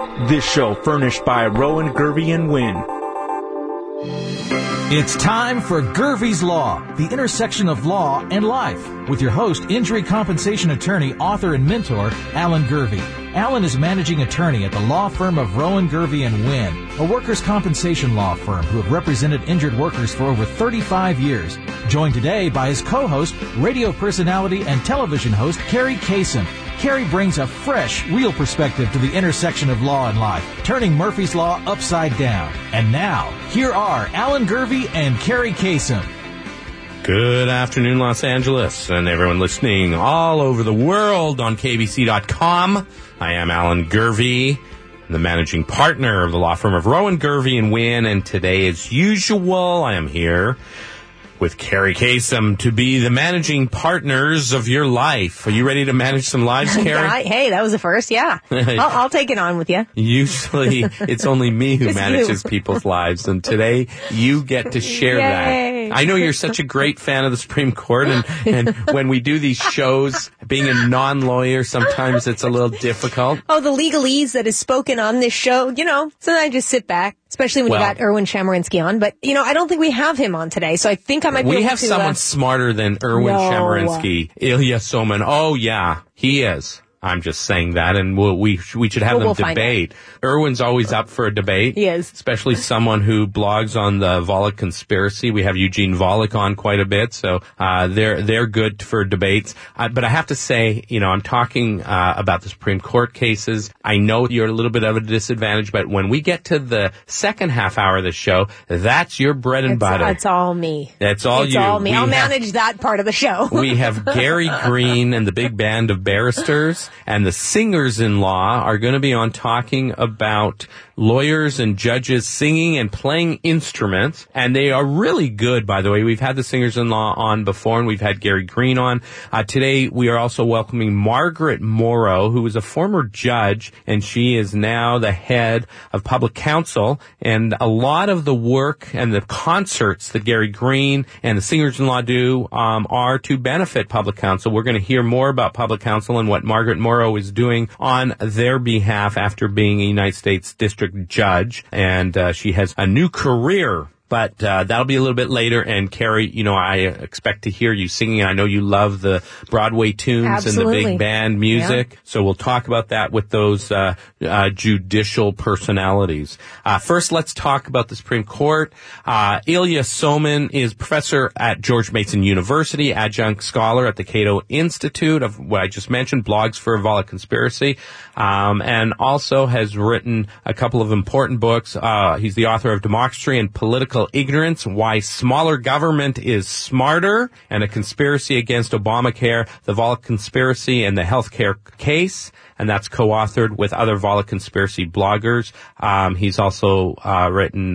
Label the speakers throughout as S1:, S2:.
S1: This show furnished by Rowan, Gervey, and Wynn.
S2: It's time for Gervey's Law, the intersection of law and life, with your host, injury compensation attorney, author, and mentor, Alan Gervey. Alan is managing attorney at the law firm of Rowan, Gervey, and Wynn, a workers' compensation law firm who have represented injured workers for over 35 years. Joined today by his co-host, radio personality, and television host, Carrie Kasem. Carrie brings a fresh, real perspective to the intersection of law and life, turning Murphy's Law upside down. And now, here are Alan Gervey and Carrie Kasem.
S3: Good afternoon, Los Angeles, and everyone listening all over the world on KBC.com. I am Alan Gervey, the managing partner of the law firm of Rowan, Gervey, and Wynn, and today, as usual, I am here with Carrie Kasem to be the managing partners of your life. Are you ready to manage some lives, Carrie?
S4: Hey, that was the first, yeah. I'll take it on with you.
S3: Usually, it's only me who manages people's lives, and today, you get to share that. I know you're such a great fan of the Supreme Court, and when we do these shows, being a non-lawyer, sometimes it's a little difficult.
S4: Oh, the legalese that is spoken on this show, sometimes I just sit back. Especially when you got Erwin Chemerinsky on. But, I don't think we have him on today, so I think I might be able to...
S3: We have someone smarter than Erwin Chemerinsky, Ilya Somin. Oh, yeah, he is. I'm just saying that, and we should have them debate. Erwin's always up for a debate.
S4: He is.
S3: Especially someone who blogs on the Volokh conspiracy. We have Eugene Volokh on quite a bit, so they're good for debates. But I have to say, I'm talking about the Supreme Court cases. I know you're a little bit of a disadvantage, but when we get to the second half hour of the show, that's your bread and butter.
S4: It's all me.
S3: That's all you.
S4: It's all me. I'll manage that part of the show.
S3: We have Gary Green and the big band of barristers. And the singers-in-law are going to be on talking about lawyers and judges singing and playing instruments. And they are really good, by the way. We've had the singers-in-law on before, and we've had Gary Green on. Today, we are also welcoming Margaret Morrow, who is a former judge, and she is now the head of public counsel. And a lot of the work and the concerts that Gary Green and the singers-in-law do are to benefit public counsel. We're going to hear more about public counsel and what Margaret Morrow is doing on their behalf after being a United States District Judge, and she has a new career. But that'll be a little bit later. And Carrie, I expect to hear you singing. I know you love the Broadway tunes
S4: Absolutely.
S3: And the big band music. Yeah. So we'll talk about that with those judicial personalities. First, let's talk about the Supreme Court. Ilya Somin is professor at George Mason University, adjunct scholar at the Cato Institute of what I just mentioned, blogs for Volokh Conspiracy, and also has written a couple of important books. He's the author of Democracy and Political Ignorance, Why Smaller Government is Smarter, and A Conspiracy Against Obamacare, The Volokh Conspiracy and the Healthcare Case, and that's co-authored with other Volokh Conspiracy bloggers. He's also written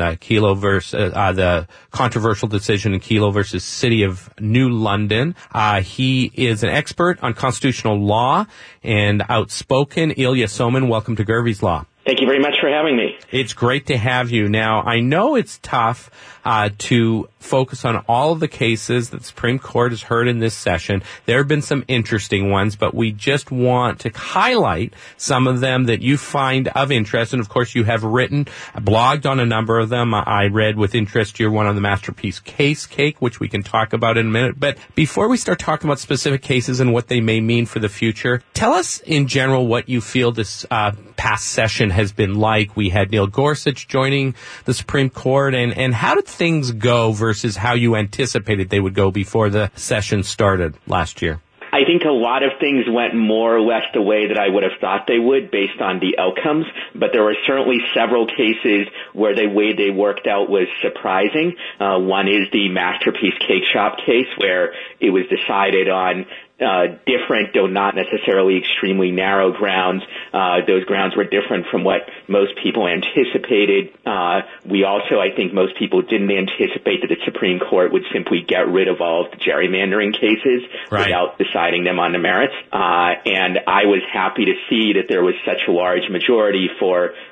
S3: the controversial decision in Kelo versus City of New London. He is an expert on constitutional law and outspoken. Ilya Somin, welcome to Gervey's Law.
S5: Thank you very much for having me.
S3: It's great to have you. Now, I know it's tough to focus on all of the cases that the Supreme Court has heard in this session. There have been some interesting ones, but we just want to highlight some of them that you find of interest. And, of course, you have blogged on a number of them. I read with interest your one on the Masterpiece Case Cake, which we can talk about in a minute. But before we start talking about specific cases and what they may mean for the future, tell us in general what you feel this past session has been like. We had Neil Gorsuch joining the Supreme Court, and how did things go versus how you anticipated they would go before the session started last year?
S5: I think a lot of things went more or less the way that I would have thought they would based on the outcomes, but there were certainly several cases where the way they worked out was surprising. One is the Masterpiece Cake Shop case, where it was decided on different, though not necessarily extremely narrow grounds. Those grounds were different from what most people anticipated. We also, I think most people didn't anticipate that the Supreme Court would simply get rid of all of the gerrymandering cases without deciding them on the merits. And I was happy to see that there was such a large majority for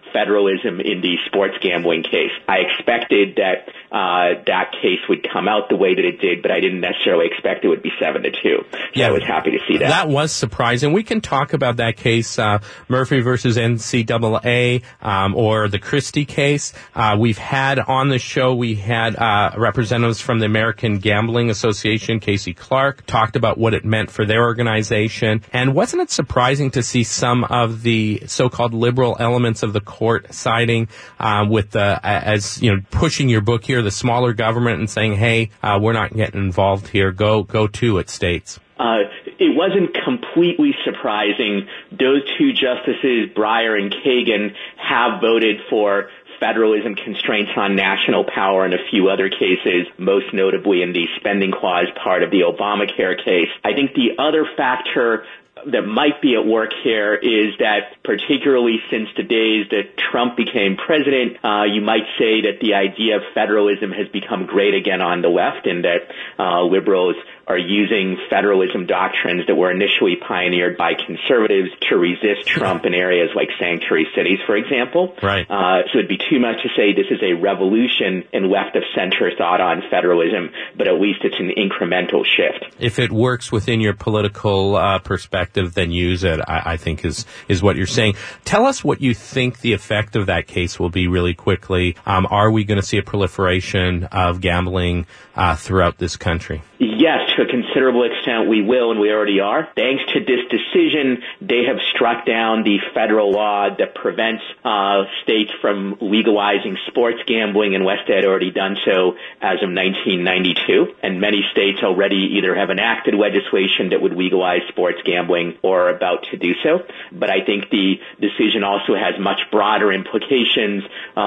S5: federalism in the sports gambling case. I expected that that case would come out the way that it did, but I didn't necessarily expect it would be 7-2. So I was happy to see that.
S3: That was surprising. We can talk about that case, Murphy versus NCAA, or the Christie case. We've had on the show, we had representatives from the American Gambling Association, Casey Clark, talked about what it meant for their organization. And wasn't it surprising to see some of the so-called liberal elements of the court siding with as you know, pushing your book here, the smaller government, and saying, hey, we're not getting involved here. Go to it, states.
S5: It wasn't completely surprising. Those two justices, Breyer and Kagan, have voted for federalism constraints on national power in a few other cases, most notably in the spending clause part of the Obamacare case. I think the other factor that might be at work here is that, particularly since the days that Trump became president, you might say that the idea of federalism has become great again on the left, and that liberals are using federalism doctrines that were initially pioneered by conservatives to resist Trump in areas like sanctuary cities, for example.
S3: Right.
S5: So it'd be too much to say this is a revolution in left-of-center thought on federalism, but at least it's an incremental shift.
S3: If it works within your political perspective, then use it, I think is what you're saying. Tell us what you think the effect of that case will be really quickly. Are we going to see a proliferation of gambling throughout this country?
S5: Yes, to a considerable extent we will, and we already are. Thanks to this decision, they have struck down the federal law that prevents states from legalizing sports gambling, and West had already done so as of 1992. And many states already either have enacted legislation that would legalize sports gambling or are about to do so. But I think the decision also has much broader implications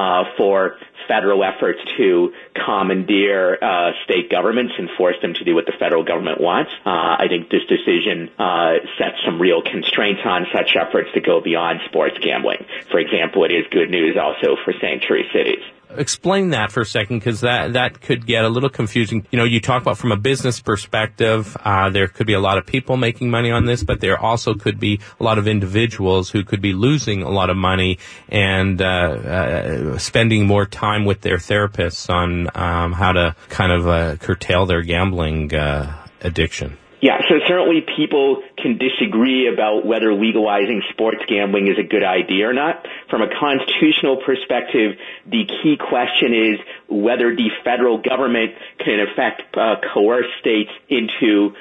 S5: for federal efforts to commandeer state governments and force them to do what the federal government wants. I think this decision sets some real constraints on such efforts that go beyond sports gambling. For example, it is good news also for sanctuary cities.
S3: Explain that for a second, because that could get a little confusing. You know, you talk about from a business perspective, there could be a lot of people making money on this, but there also could be a lot of individuals who could be losing a lot of money and spending more time with their therapists on how to kind of curtail their gambling addiction.
S5: Yeah, so certainly people can disagree about whether legalizing sports gambling is a good idea or not. From a constitutional perspective, the key question is whether the federal government can in effect coerce states into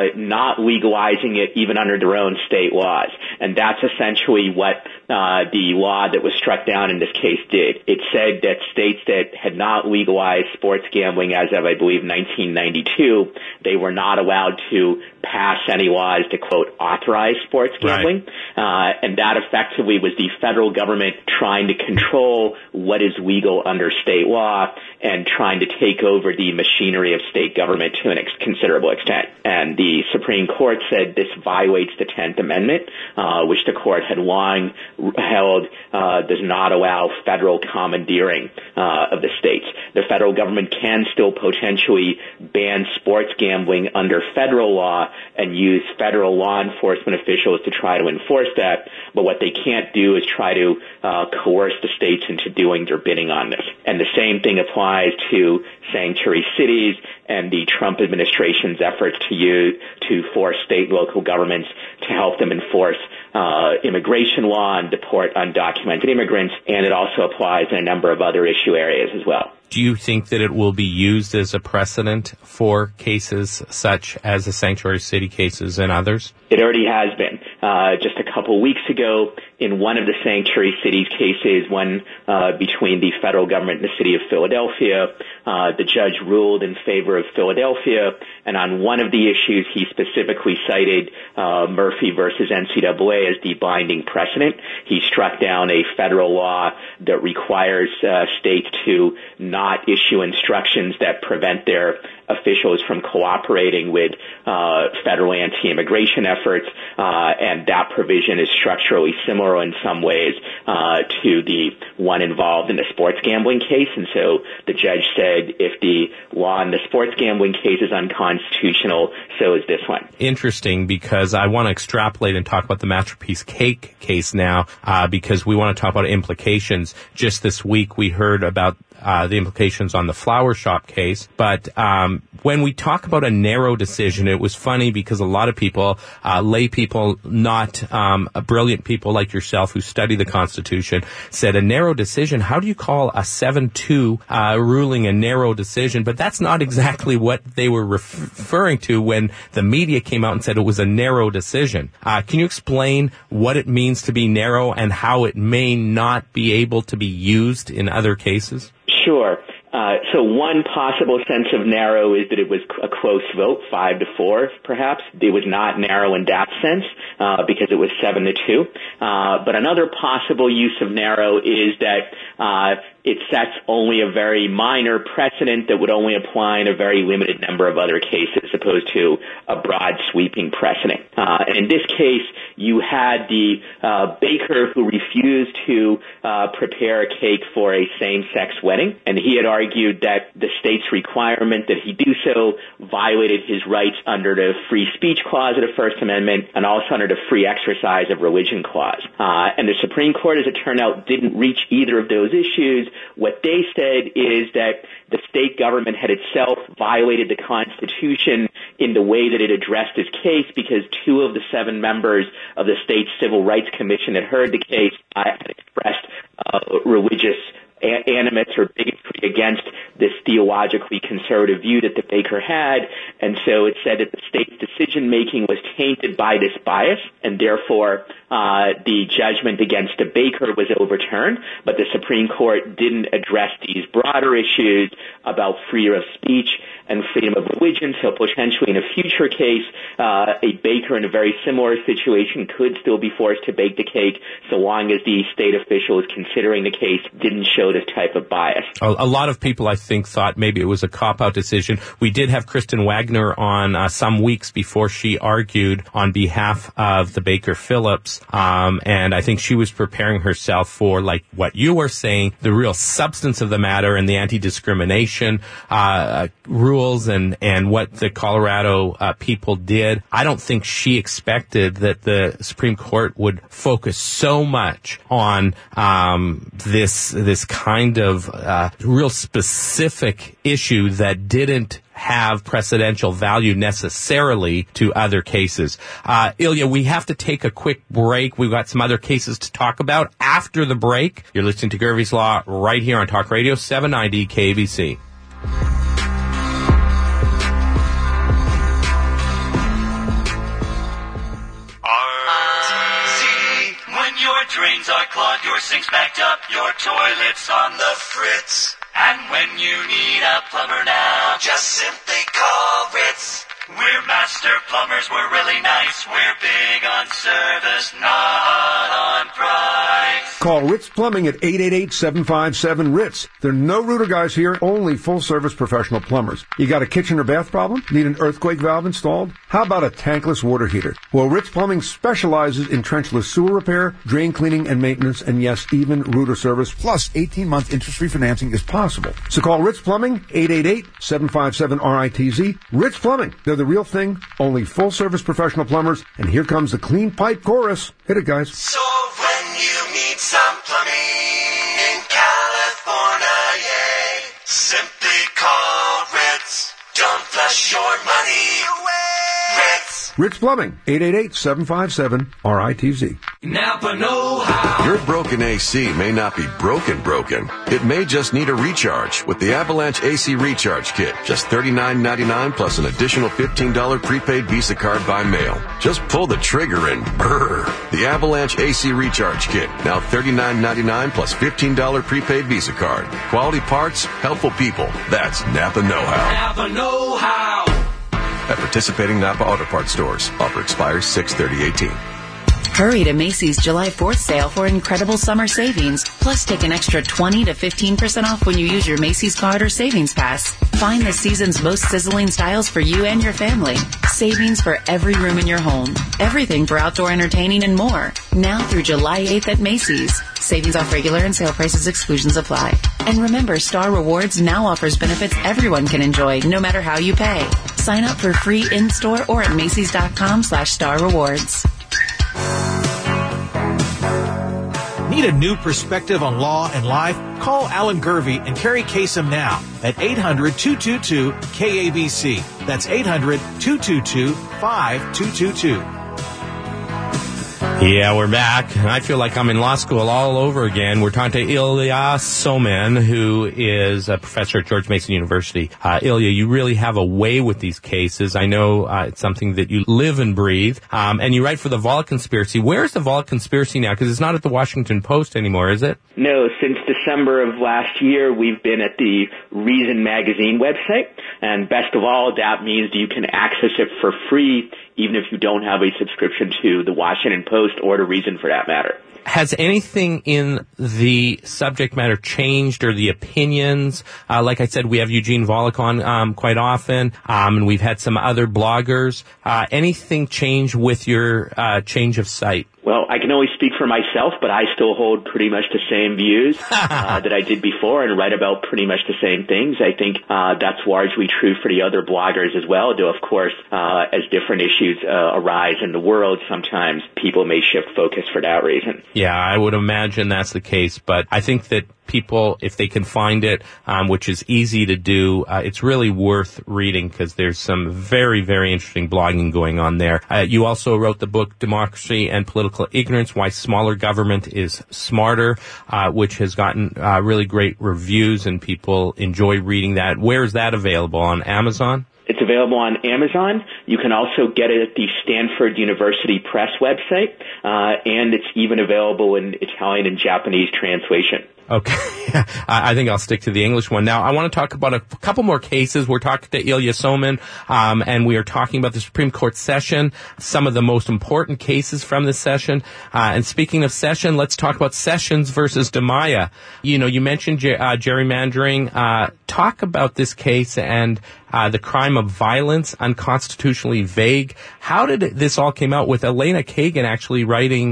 S5: not legalizing it even under their own state laws. And that's essentially what the law that was struck down in this case did. It said that states that had not legalized sports gambling as of, I believe, 1992, they were not allowed to pass any laws to, quote, authorize sports gambling. Right. And that effectively was the federal government trying to control what is legal under state law and trying to take over the machinery of state government to a considerable extent. And the Supreme Court said this violates the 10th Amendment, which the court had long held does not allow federal commandeering of the states. The federal government can still potentially ban sports gambling under federal law and use federal law enforcement officials to try to enforce that, but what they can't do is try to coerce the states into doing their bidding on this. And the same thing applies to sanctuary cities and the Trump administration's efforts to force state and local governments to help them enforce immigration law and deport undocumented immigrants, and it also applies in a number of other issue areas as well.
S3: Do you think that it will be used as a precedent for cases such as the sanctuary city cases and others?
S5: It already has been. Just a couple weeks ago, in one of the sanctuary cities cases, one between the federal government and the city of Philadelphia, the judge ruled in favor of Philadelphia, and on one of the issues, he specifically cited Murphy versus NCAA as the binding precedent. He struck down a federal law that requires states to not issue instructions that prevent their officials from cooperating with federal anti-immigration efforts, and that provision is structurally similar in some ways to the one involved in the sports gambling case. And so the judge said if the law in the sports gambling case is unconstitutional, so is this one.
S3: Interesting, because I want to extrapolate and talk about the Masterpiece Cake case now, because we want to talk about implications. Just this week we heard about the implications on the flower shop case. But when we talk about a narrow decision, it was funny because a lot of people, lay people, not brilliant people like yourself who study the Constitution, said a narrow decision. How do you call a 7-2 ruling a narrow decision? But that's not exactly what they were referring to when the media came out and said it was a narrow decision. Can you explain what it means to be narrow and how it may not be able to be used in other cases?
S5: Sure. So one possible sense of narrow is that it was a close vote, 5-4, perhaps. It was not narrow in that sense, because it was 7-2. But another possible use of narrow is that it sets only a very minor precedent that would only apply in a very limited number of other cases, as opposed to a broad sweeping precedent. And in this case, you had the baker who refused to prepare a cake for a same-sex wedding, and he had argued that the state's requirement that he do so violated his rights under the free speech clause of the First Amendment and also under the free exercise of religion clause. And the Supreme Court, as it turned out, didn't reach either of those issues. What they said is that the state government had itself violated the Constitution in the way that it addressed his case, because 2 of the 7 members of the state's Civil Rights Commission that heard the case had expressed religious animus or bigotry against this theologically conservative view that the baker had, and so it said that the state's decision-making was tainted by this bias, and therefore the judgment against the baker was overturned, but the Supreme Court didn't address these broader issues about freedom of speech and freedom of religion, so potentially in a future case, a baker in a very similar situation could still be forced to bake the cake so long as the state officials considering the case didn't show this type of bias.
S3: A lot of people, I think, thought maybe it was a cop-out decision. We did have Kristen Wagner on some weeks before she argued on behalf of the Baker Phillips, and I think she was preparing herself for, like what you were saying, the real substance of the matter and the anti-discrimination rules and what the Colorado people did. I don't think she expected that the Supreme Court would focus so much on this kind of real specific issue that didn't have precedential value necessarily to other cases. Ilya, we have to take a quick break. We've got some other cases to talk about after the break. You're listening to Gervais Law right here on Talk Radio 790 KBC.
S6: Your drains are clogged, your sink's backed up, your toilet's on the fritz. And when you need a plumber now, just simply call Ritz. We're master plumbers, we're really nice. We're big on service, not on price.
S7: Call Ritz Plumbing at 888-757-RITZ. There are no rooter guys here, only full-service professional plumbers. You got a kitchen or bath problem? Need an earthquake valve installed? How about a tankless water heater? Well, Ritz Plumbing specializes in trenchless sewer repair, drain cleaning and maintenance, and yes, even rooter service, plus 18-month interest-free financing is possible. So call Ritz Plumbing, 888-757-RITZ. Ritz Plumbing. They're the real thing, only full-service professional plumbers, and here comes the clean pipe chorus. Hit it, guys.
S6: So when you need some plumbing in California, yeah, simply call Ritz. Don't flush your money away. Ritz.
S7: Ritz Plumbing, 888-757-RITZ.
S6: Napa know-how.
S8: Your broken AC may not be broken. It may just need a recharge with the Avalanche AC Recharge Kit. Just $39.99 plus an additional $15 prepaid Visa card by mail. Just pull the trigger and brrr. The Avalanche AC Recharge Kit. Now $39.99 plus $15 prepaid Visa card. Quality parts, helpful people. That's Napa know-how.
S6: Napa know-how.
S8: At participating Napa Auto Parts stores. Offer expires 6/30/18.
S9: Hurry to Macy's July 4th sale for incredible summer savings. Plus, take an extra 20 to 15% off when you use your Macy's card or Savings Pass. Find the season's most sizzling styles for you and your family. savings for every room in your home, everything for outdoor entertaining and more. Now through July 8th at Macy's. Savings off regular and sale prices, exclusions apply. And remember, Star Rewards now offers benefits everyone can enjoy, no matter how you pay. Sign up for free in-store or at Macys.com/Star Rewards.
S2: Need a new perspective on law and life? Call Alan Gervey and Carrie Kasem now at 800-222-KABC. That's 800-222-5222.
S3: Yeah, we're back. I feel like I'm in law school all over again. We're talking to Ilya Somin, who is a professor at George Mason University. Ilya, you really have a way with these cases. I know it's something that you live and breathe. And you write for the Volokh Conspiracy. Where's the Volokh Conspiracy now? Because it's not at the Washington Post anymore, is it?
S5: No, since December of last year, we've been at the Reason Magazine website. And best of all, that means you can access it for free, even if you don't have a subscription to the Washington Post or to Reason for that matter.
S3: Has anything in the subject matter changed, or the opinions? Like I said, we have Eugene Volokh on quite often, and we've had some other bloggers. Anything change with your change of site?
S5: Well, I can only speak for myself, but I still hold pretty much the same views that I did before and write about pretty much the same things. I think that's largely true for the other bloggers as well, though, of course, as different issues arise in the world, sometimes people may shift focus for that reason.
S3: Yeah, I would imagine that's the case, but I think that people, if they can find it, which is easy to do, it's really worth reading because there's some very, very interesting blogging going on there. You also wrote the book Democracy and Political Ignorance, Why Smaller Government is Smarter, which has gotten really great reviews and people enjoy reading that. Where is that available? On Amazon?
S5: It's available on Amazon. You can also get it at the Stanford University Press website, and it's even available in Italian and Japanese translation.
S3: Okay. I think I'll stick to the English one. Now, I want to talk about a couple more cases. We're talking to Ilya Somin, and we are talking about the Supreme Court session, some of the most important cases from this session. And speaking of session, let's talk about Sessions versus DiMaia. You know, you mentioned gerrymandering. Talk about this case and the crime of violence, unconstitutionally vague. How did this all came out with Elena Kagan writing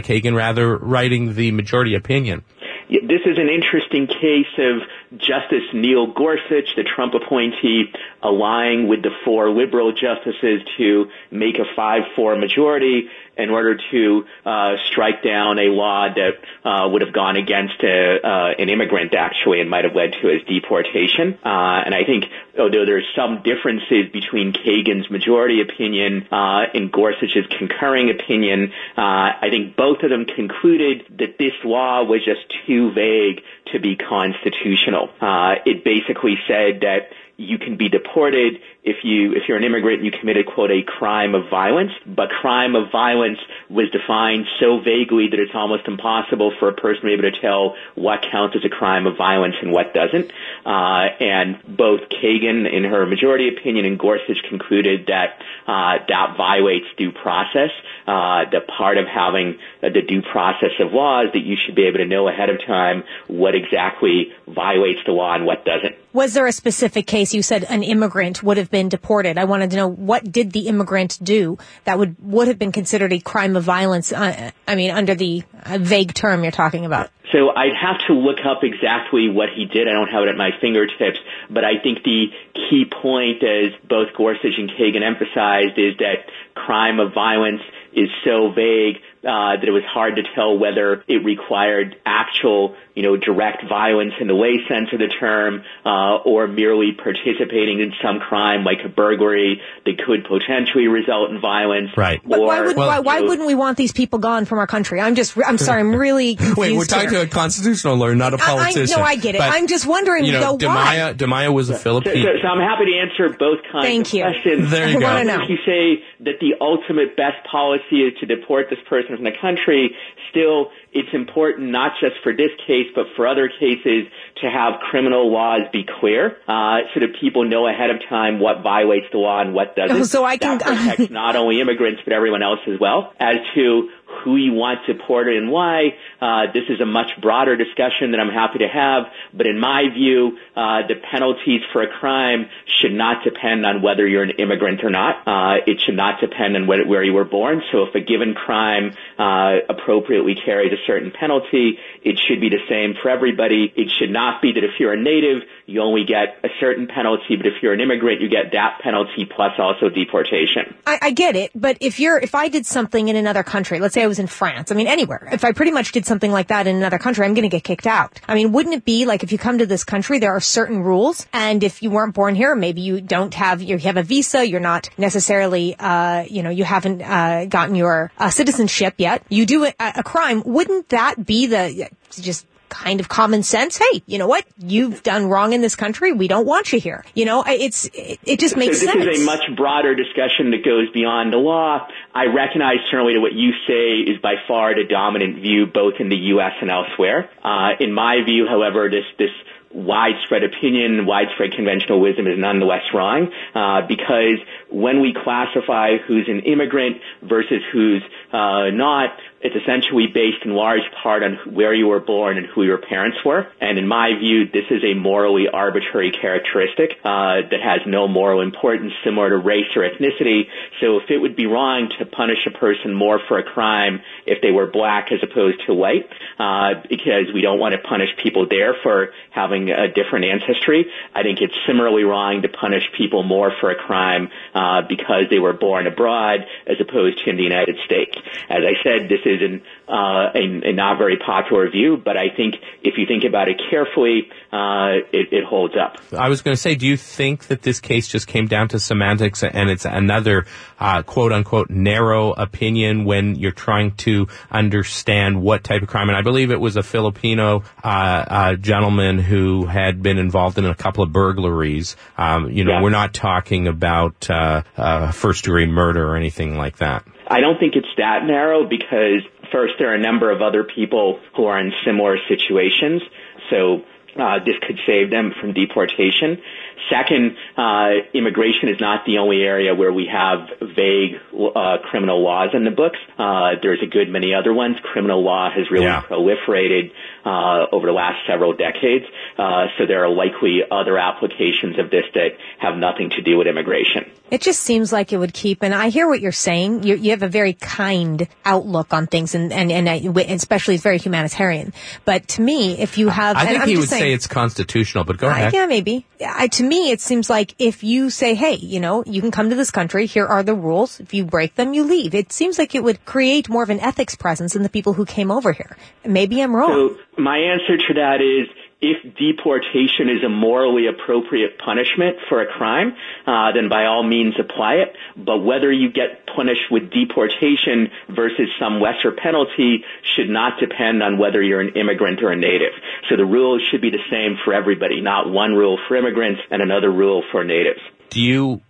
S3: the majority opinion?
S5: This is an interesting case of Justice Neil Gorsuch, the Trump appointee, allying with the four liberal justices to make a 5-4 majority in order to strike down a law that would have gone against an immigrant, actually, and might have led to his deportation. And I think, although there's some differences between Kagan's majority opinion and Gorsuch's concurring opinion, I think both of them concluded that this law was just too vague to be constitutional. It basically said that you can be deported if you're an immigrant and you committed, quote, a crime of violence, but crime of violence was defined so vaguely that it's almost impossible for a person to be able to tell what counts as a crime of violence and what doesn't. And both Kagan, in her majority opinion, and Gorsuch concluded that that violates due process. The part of having the due process of law is that you should be able to know ahead of time what exactly violates the law and what doesn't.
S4: Was there a specific case? You said an immigrant would have been deported. I wanted to know, what did the immigrant do that would have been considered a crime of violence, under the vague term you're talking about?
S5: So I'd have to look up exactly what he did. I don't have it at my fingertips, but I think the key point, as both Gorsuch and Kagan emphasized, is that crime of violence is so vague that it was hard to tell whether it required actual, direct violence in the lay sense of the term, or merely participating in some crime like a burglary that could potentially result in violence.
S3: Right.
S4: But why wouldn't we want these people gone from our country? I'm sorry, I'm really confused.
S3: Wait, we're talking to a constitutional lawyer, not a politician.
S4: I get it. I'm just wondering, why?
S3: DiMaia was a Filipino.
S5: So I'm happy to answer both kinds of questions.
S3: There you go.
S4: I want to know.
S5: If you say that the ultimate best policy is to deport this person from the country, still it's important not just for this case but for other cases to have criminal laws be clear, so that people know ahead of time what violates the law and what doesn't.
S4: So that
S5: protects not only immigrants but everyone else as well. As to who you want deported and why. This is a much broader discussion that I'm happy to have, but in my view, the penalties for a crime should not depend on whether you're an immigrant or not. It should not depend on where you were born. So if a given crime appropriately carries a certain penalty, it should be the same for everybody. It should not be that if you're a native, you only get a certain penalty, but if you're an immigrant, you get that penalty plus also deportation.
S4: I get it, but if I did something in another country, let's say I was in France, I mean anywhere, if I pretty much did something like that in another country, I'm going to get kicked out. I mean, wouldn't it be like if you come to this country, there are certain rules, and if you weren't born here, maybe you have a visa, you're not necessarily, you haven't gotten your citizenship yet, you do a crime, wouldn't that be the just kind of common sense? Hey, you know what? You've done wrong in this country. We don't want you here. You know, it just makes sense.
S5: So this is a much broader discussion that goes beyond the law. I recognize certainly that what you say is by far the dominant view both in the U.S. and elsewhere. In my view, however, this widespread opinion, widespread conventional wisdom is nonetheless wrong, because when we classify who's an immigrant versus who's not, it's essentially based in large part on where you were born and who your parents were. And in my view, this is a morally arbitrary characteristic that has no moral importance, similar to race or ethnicity. So if it would be wrong to punish a person more for a crime if they were black as opposed to white, because we don't want to punish people there for having a different ancestry, I think it's similarly wrong to punish people more for a crime because they were born abroad as opposed to in the United States. As I said, this is a not very popular view, but I think if you think about it carefully, it holds up.
S3: I was going to say, do you think that this case just came down to semantics and it's another quote-unquote narrow opinion when you're trying to understand what type of crime? And I believe it was a Filipino gentleman who had been involved in a couple of burglaries. We're not talking about first-degree murder or anything like that.
S5: I don't think it's that narrow because, first, there are a number of other people who are in similar situations, so this could save them from deportation. Second, immigration is not the only area where we have vague criminal laws in the books. There's a good many other ones. Criminal law has really proliferated over the last several decades, so there are likely other applications of this that have nothing to do with immigration.
S4: It just seems like it would keep, and I hear what you're saying. You have a very kind outlook on things, and especially it's very humanitarian. But to me, if you have,
S3: I think he would say it's constitutional. But go ahead.
S4: Yeah, maybe. To me, it seems like if you say, hey, you can come to this country. Here are the rules. If you break them, you leave. It seems like it would create more of an ethics presence in the people who came over here. Maybe I'm wrong.
S5: So my answer to that is, if deportation is a morally appropriate punishment for a crime, then by all means apply it. But whether you get punished with deportation versus some lesser penalty should not depend on whether you're an immigrant or a native. So the rules should be the same for everybody, not one rule for immigrants and another rule for natives.
S3: Do you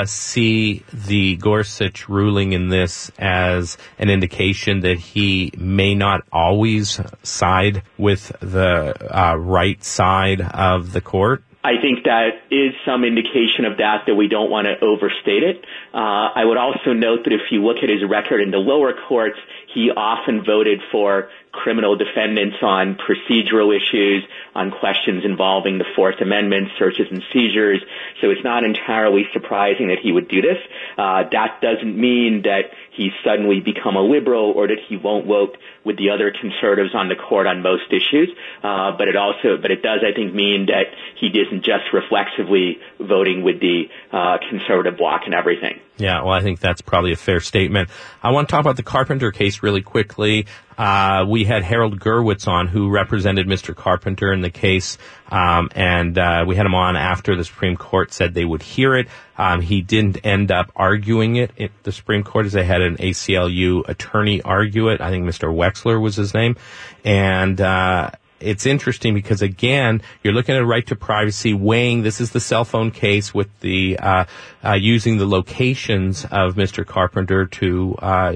S3: see the Gorsuch ruling in this as an indication that he may not always side with the right side of the court?
S5: I think that is some indication of that we don't want to overstate it. I would also note that if you look at his record in the lower courts, he often voted for criminal defendants on procedural issues, on questions involving the Fourth Amendment, searches and seizures. So it's not entirely surprising that he would do this. That doesn't mean that he's suddenly become a liberal or that he won't vote with the other conservatives on the court on most issues. But it does, I think, mean that he isn't just reflexively voting with the conservative bloc and everything.
S3: Yeah, well, I think that's probably a fair statement. I want to talk about the Carpenter case really quickly. We had Harold Gurwitz on, who represented Mr. Carpenter in the case, and we had him on after the Supreme Court said they would hear it. He didn't end up arguing it at the Supreme Court, as they had an ACLU attorney argue it. I think Mr. Wexler was his name. And it's interesting because, again, you're looking at a right to privacy, weighing, this is the cell phone case with the using the locations of Mr. Carpenter to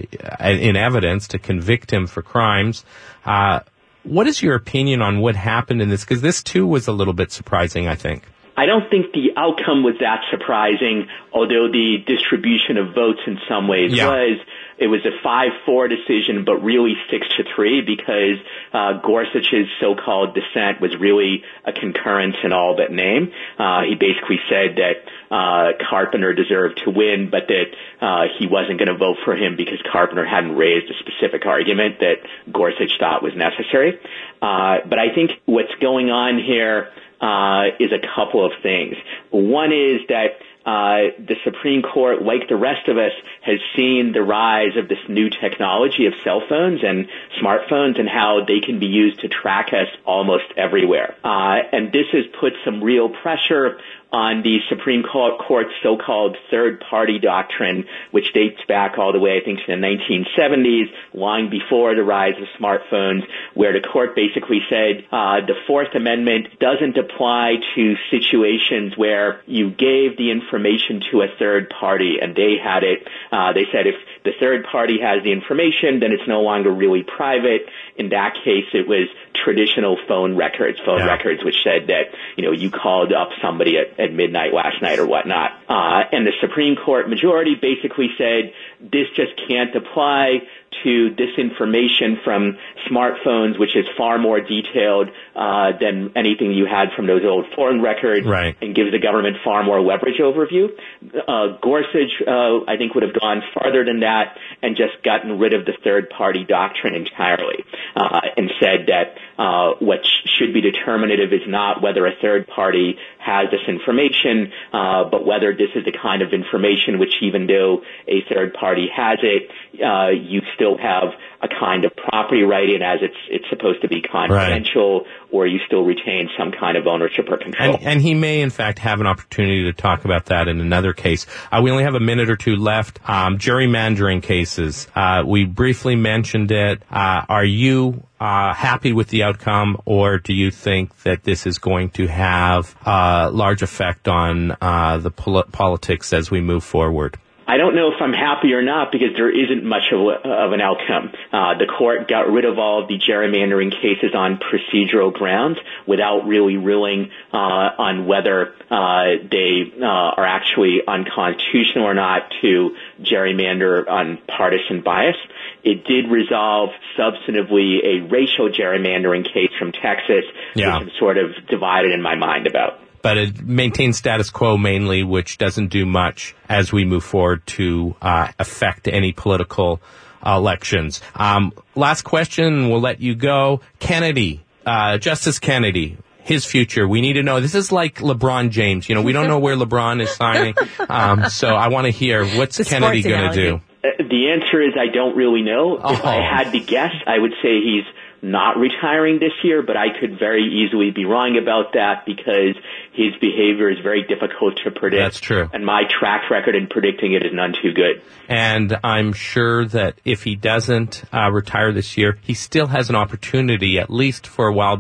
S3: in evidence to convict him for crimes. What is your opinion on what happened in this? Because this, too, was a little bit surprising, I think.
S5: I don't think the outcome was that surprising, although the distribution of votes in some ways was. it was a 5-4 decision, but really 6-3 because Gorsuch's so-called dissent was really a concurrence in all but name. He basically said that Carpenter deserved to win, but that he wasn't going to vote for him because Carpenter hadn't raised a specific argument that Gorsuch thought was necessary. But I think what's going on here is a couple of things. One is that the Supreme Court, like the rest of us, has seen the rise of this new technology of cell phones and smartphones and how they can be used to track us almost everywhere. And this has put some real pressure on the Supreme Court's so-called third-party doctrine, which dates back all the way, I think, to the 1970s, long before the rise of smartphones, where the court basically said the Fourth Amendment doesn't apply to situations where you gave the information to a third party and they had it. They said if the third party has the information, then it's no longer really private. In that case, it was traditional phone records, which said that, you called up somebody at midnight last night or whatnot. And the Supreme Court majority basically said this just can't apply to this information from smartphones, which is far more detailed than anything you had from those old phone records, and gives the government far more leverage overview. Gorsuch, I think, would have gone farther than that and just gotten rid of the third-party doctrine entirely and said that what should be determinative is not whether a third party has this information, but whether this is the kind of information which, even though a third party has it, you still have a kind of property right in as it's supposed to be confidential, or you still retain some kind of ownership or control.
S3: And he may, in fact, have an opportunity to talk about that in another case. We only have a minute or two left. Gerrymandering cases. We briefly mentioned it. Are you happy with the outcome, or do you think that this is going to have a large effect on the politics as we move forward?
S5: I don't know if I'm happy or not because there isn't much of an outcome. The court got rid of all of the gerrymandering cases on procedural grounds without really ruling on whether they are actually unconstitutional or not to gerrymander on partisan bias. It did resolve substantively a racial gerrymandering case from Texas, which I'm sort of divided in my mind about.
S3: But it maintains status quo mainly, which doesn't do much as we move forward to affect any political elections. Last question, we'll let you go. Kennedy, Justice Kennedy, his future. We need to know. This is like LeBron James. We don't know where LeBron is signing. So I want to hear, what's Kennedy going to do?
S5: The answer is I don't really know. If I had to guess, I would say he's not retiring this year, but I could very easily be wrong about that because his behavior is very difficult to predict.
S3: That's true.
S5: And my track record in predicting it is none too good.
S3: And I'm sure that if he doesn't retire this year, he still has an opportunity, at least for a while,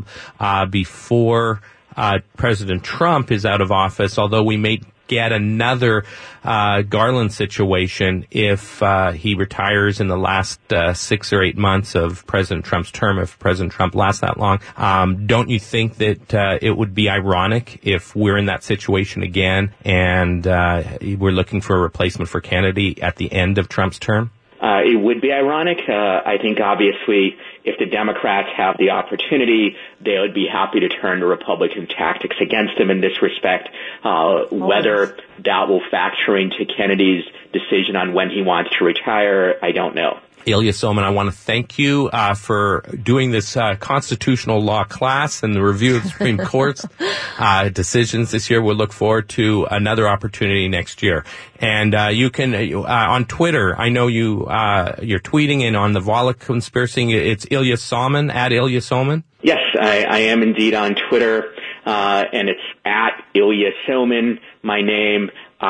S3: before President Trump is out of office, although we may get another Garland situation if he retires in the last 6 or 8 months of President Trump's term, if President Trump lasts that long. Don't you think that it would be ironic if we're in that situation again and we're looking for a replacement for Kennedy at the end of Trump's term?
S5: It would be ironic. I think, obviously, if the Democrats have the opportunity, they would be happy to turn to Republican tactics against them in this respect. Whether that will factor into Kennedy's decision on when he wants to retire, I don't know.
S3: Ilya Somin, I want to thank you for doing this constitutional law class and the review of the Supreme Court's decisions this year. We'll look forward to another opportunity next year. And you can on Twitter. I know you're tweeting in on the Volokh conspiracy. It's Ilya Somin at Ilya Somin.
S5: Yes, I am indeed on Twitter, and it's at Ilya Somin. My name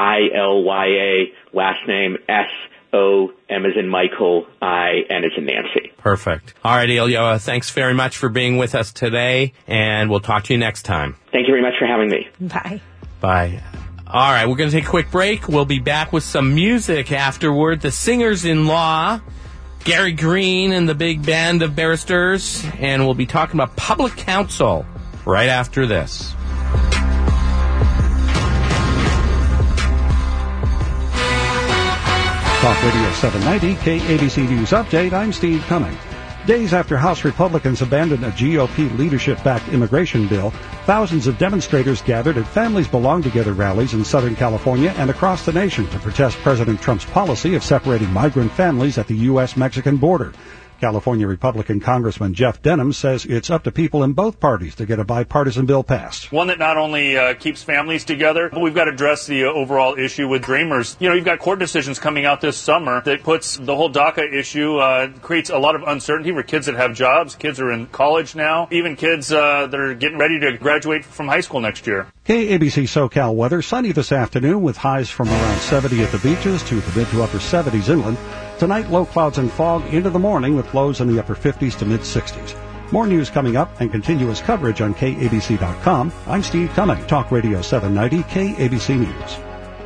S5: ILYA, last name S-O-M as in Michael, I-N as in Nancy.
S3: Perfect. All right, Ilya, thanks very much for being with us today, and we'll talk to you next time.
S5: Thank you very much for having me.
S4: Bye.
S3: Bye. All right, we're going to take a quick break. We'll be back with some music afterward. The Singers-in-Law, Gary Green and the big band of barristers, and we'll be talking about public counsel right after this.
S10: Talk Radio 790, KABC News Update. I'm Steve Cumming. Days after House Republicans abandoned a GOP leadership-backed immigration bill, thousands of demonstrators gathered at Families Belong Together rallies in Southern California and across the nation to protest President Trump's policy of separating migrant families at the U.S.-Mexican border. California Republican Congressman Jeff Denham says it's up to people in both parties to get a bipartisan bill passed.
S11: One that not only keeps families together, but we've got to address the overall issue with Dreamers. You know, you've got court decisions coming out this summer that puts the whole DACA issue, creates a lot of uncertainty for kids that have jobs. Kids are in college now, even kids that are getting ready to graduate from high school next year.
S10: KABC SoCal weather, sunny this afternoon with highs from around 70 at the beaches to the mid to upper 70s inland. Tonight, low clouds and fog into the morning with lows in the upper 50s to mid-60s. More news coming up and continuous coverage on KABC.com. I'm Steve Cumming, Talk Radio 790, KABC News.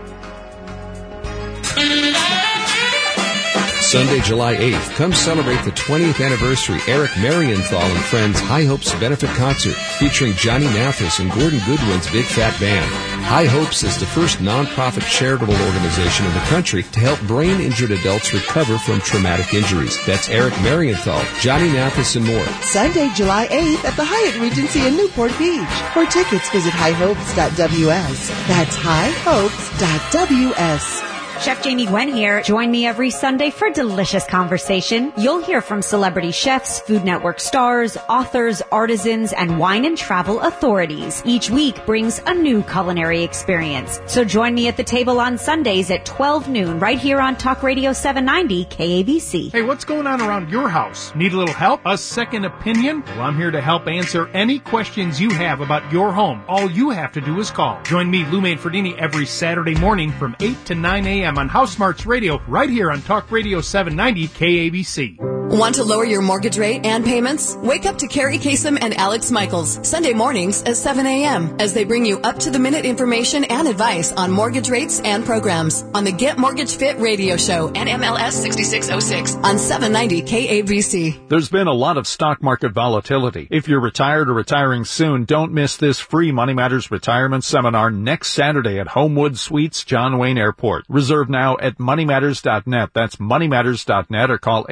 S12: Sunday, July 8th, come celebrate the 20th anniversary Eric Marienthal and Friends High Hopes Benefit Concert featuring Johnny Mathis and Gordon Goodwin's Big Fat Band. High Hopes is the first nonprofit charitable organization in the country to help brain-injured adults recover from traumatic injuries. That's Eric Marienthal, Johnny Mathis, and more.
S13: Sunday, July 8th at the Hyatt Regency in Newport Beach. For tickets, visit highhopes.ws. That's highhopes.ws.
S14: Chef Jamie Gwen here. Join me every Sunday for delicious conversation. You'll hear from celebrity chefs, Food Network stars, authors, artisans, and wine and travel authorities. Each week brings a new culinary experience. So join me at the table on Sundays at 12 noon right here on Talk Radio 790 KABC.
S15: Hey, what's going on around your house? Need a little help? A second opinion? Well, I'm here to help answer any questions you have about your home. All you have to do is call. Join me, Lou Manfredini, every Saturday morning from 8 to 9 a.m. on House Smarts Radio, right here on Talk Radio 790 KABC.
S16: Want to lower your mortgage rate and payments? Wake up to Carrie Kasem and Alex Michaels, Sunday mornings at 7 a.m. as they bring you up-to-the-minute information and advice on mortgage rates and programs on the Get Mortgage Fit radio show and MLS 6606 on 790 KABC.
S17: There's been a lot of stock market volatility. If you're retired or retiring soon, don't miss this free Money Matters retirement seminar next Saturday at Homewood Suites, John Wayne Airport. Reserve now at moneymatters.net. That's moneymatters.net or call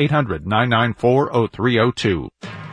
S17: 800-994-0302.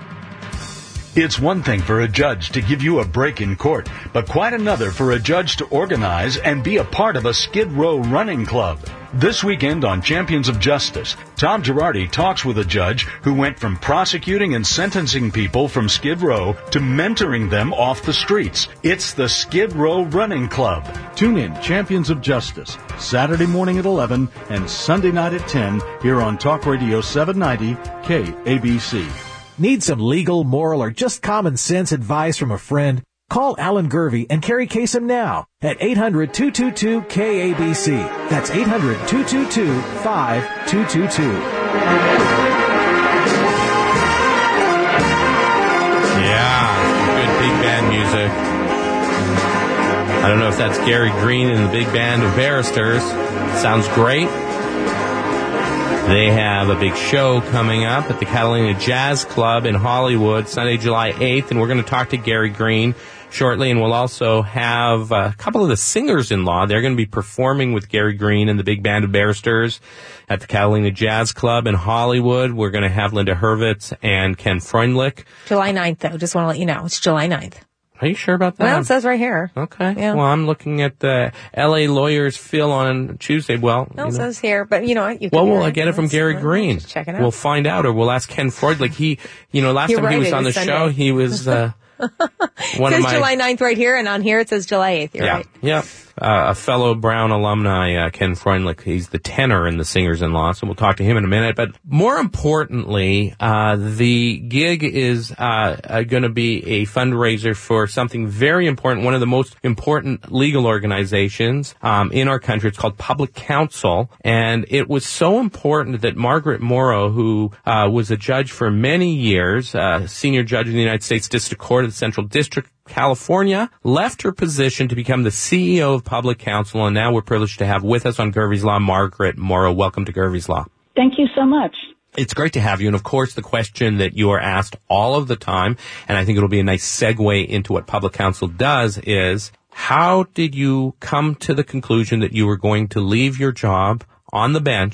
S18: It's one thing for a judge to give you a break in court, but quite another for a judge to organize and be a part of a Skid Row running club. This weekend on Champions of Justice, Tom Girardi talks with a judge who went from prosecuting and sentencing people from Skid Row to mentoring them off the streets. It's the Skid Row Running Club. Tune in Champions of Justice, Saturday morning at 11 and Sunday night at 10 here on Talk Radio 790 KABC.
S2: Need some legal, moral, or just common sense advice from a friend? Call Alan Gurvey and Carrie Kasem now at 800-222-KABC. That's 800-222-5222.
S3: Yeah, good big band music. I don't know if that's Gary Green and the big band of barristers. Sounds great. They have a big show coming up at the Catalina Jazz Club in Hollywood, Sunday, July 8th, and we're going to talk to Gary Green shortly, and we'll also have a couple of the singers-in-law. They're going to be performing with Gary Green and the big band of barristers at the Catalina Jazz Club in Hollywood. We're going to have Linda Hurwitz and Ken Freundlich.
S4: July 9th, though. Just want to let you know. It's July 9th.
S3: Are you sure about that?
S4: Well, it says right here.
S3: Okay.
S4: Yeah.
S3: Well, I'm looking at the L.A. Lawyers Phil on Tuesday. Well,
S4: no, it says here, but you know what?
S3: We'll get it from Gary Green.
S4: Just check it out.
S3: We'll find out, or we'll ask Ken Freundlich. Last time he was on the show, he was one
S4: of
S3: my...
S4: It says July 9th right here, and on here it says July 8th. You're right.
S3: Yeah. A fellow Brown alumni, Ken Freundlich. He's the tenor in the Singers-in-Law, so we'll talk to him in a minute. But more importantly, the gig is going to be a fundraiser for something very important, one of the most important legal organizations in our country. It's called Public Counsel, and it was so important that Margaret Morrow, who was a judge for many years, senior judge in the United States District Court of the Central District, California, left her position to become the CEO of Public Counsel, and now we're privileged to have with us on Gurvey's Law, Margaret Morrow. Welcome to Gurvey's Law.
S19: Thank you so much.
S3: It's great to have you, and of course the question that you are asked all of the time, and I think it'll be a nice segue into what Public Counsel does, is how did you come to the conclusion that you were going to leave your job on the bench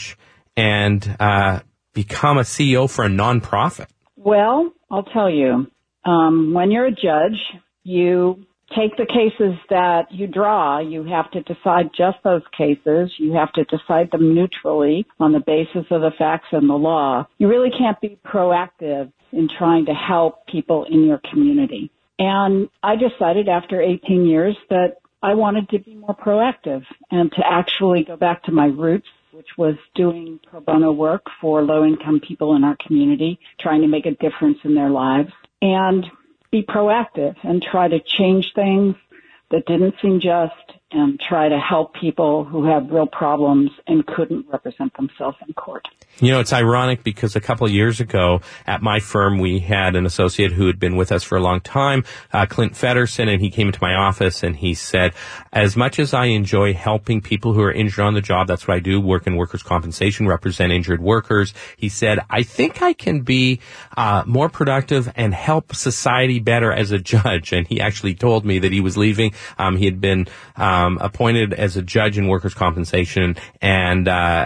S3: and become a CEO for a nonprofit?
S19: Well, I'll tell you, when you're a judge, you take the cases that you draw. You have to decide just those cases. You have to decide them neutrally on the basis of the facts and the law. You really can't be proactive in trying to help people in your community. And I decided after 18 years that I wanted to be more proactive and to actually go back to my roots, which was doing pro bono work for low-income people in our community, trying to make a difference in their lives, and be proactive and try to change things that didn't seem just and try to help people who have real problems and couldn't represent themselves in court.
S3: You know, it's ironic because a couple of years ago at my firm, we had an associate who had been with us for a long time, Clint Feddersen, and he came into my office and he said, as much as I enjoy helping people who are injured on the job, that's what I do, work in workers' compensation, represent injured workers. He said, I think I can be more productive and help society better as a judge. And he actually told me that he was leaving. He had been appointed as a judge in workers' compensation, and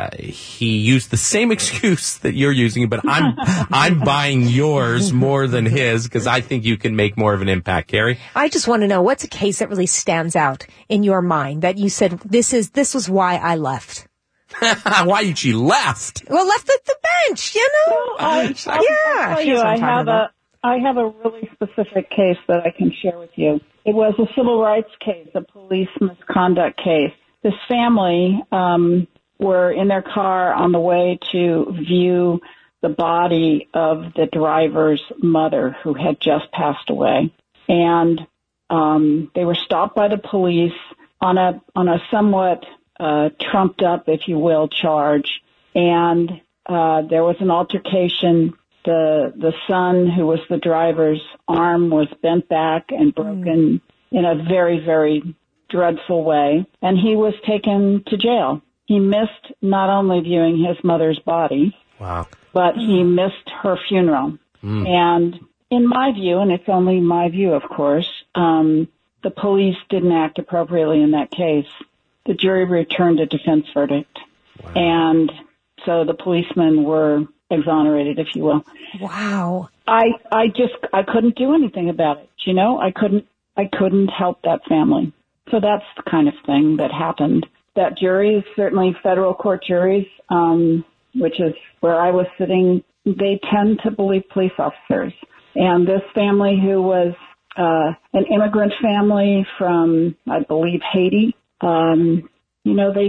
S3: he used the same excuse that you're using, but I'm buying yours more than his because I think you can make more of an impact. Carrie?
S4: I just want to know, what's a case that really stands out in your mind that you said, this was why I left?
S3: Why she left?
S4: Well, left at the bench, you know?
S19: I'll tell you, I have a really specific case that I can share with you. It was a civil rights case, a police misconduct case. This family were in their car on the way to view the body of the driver's mother who had just passed away. And they were stopped by the police on a somewhat trumped up, if you will, charge. And there was an altercation. The son, who was the driver's arm, was bent back and broken in a very, very dreadful way. And he was taken to jail. He missed not only viewing his mother's body, but he missed her funeral. And in my view, and it's only my view, of course, the police didn't act appropriately in that case. The jury returned a defense verdict. And so the policemen were exonerated, if you will.
S4: Wow.
S19: I couldn't do anything about it. You know, I couldn't help that family. So that's the kind of thing that happened. That jury, certainly federal court juries, which is where I was sitting, they tend to believe police officers. And this family, who was an immigrant family from, I believe, Haiti, you know, they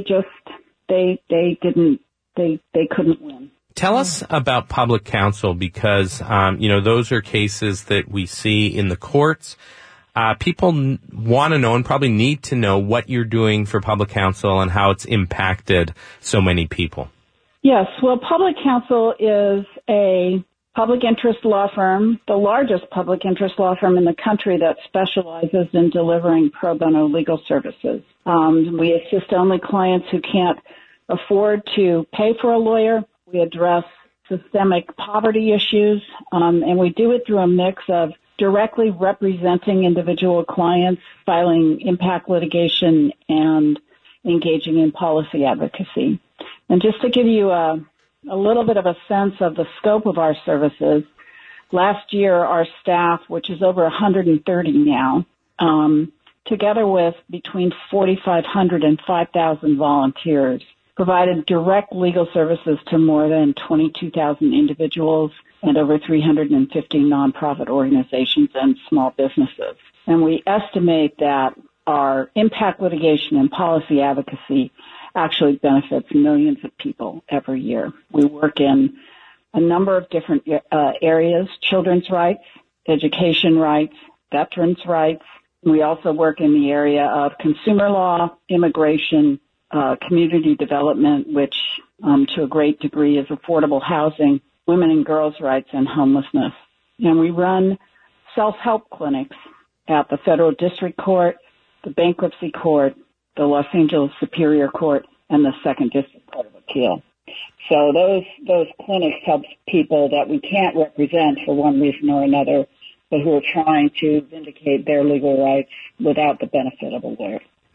S19: couldn't win.
S3: Tell us about public counsel because, you know, those are cases that we see in the courts. People want to know and probably need to know what you're doing for public counsel and how it's impacted so many people.
S19: Yes. Well, public counsel is a public interest law firm, the largest public interest law firm in the country that specializes in delivering pro bono legal services. We assist only clients who can't afford to pay for a lawyer. We address systemic poverty issues, and we do it through a mix of directly representing individual clients, filing impact litigation, and engaging in policy advocacy. And just to give you a little bit of a sense of the scope of our services, last year our staff, which is over 130 now, together with between 4,500 and 5,000 volunteers, provided direct legal services to more than 22,000 individuals and over 350 nonprofit organizations and small businesses. And we estimate that our impact litigation and policy advocacy actually benefits millions of people every year. We work in a number of different areas: children's rights, education rights, veterans' rights. We also work in the area of consumer law, immigration, community development, which to a great degree is affordable housing, women and girls' rights, and homelessness. And we run self-help clinics at the Federal District Court, the Bankruptcy Court, the Los Angeles Superior Court, and the Second District Court of Appeal. So those clinics help people that we can't represent for one reason or another, but who are trying to vindicate their legal rights without the benefit of a lawyer.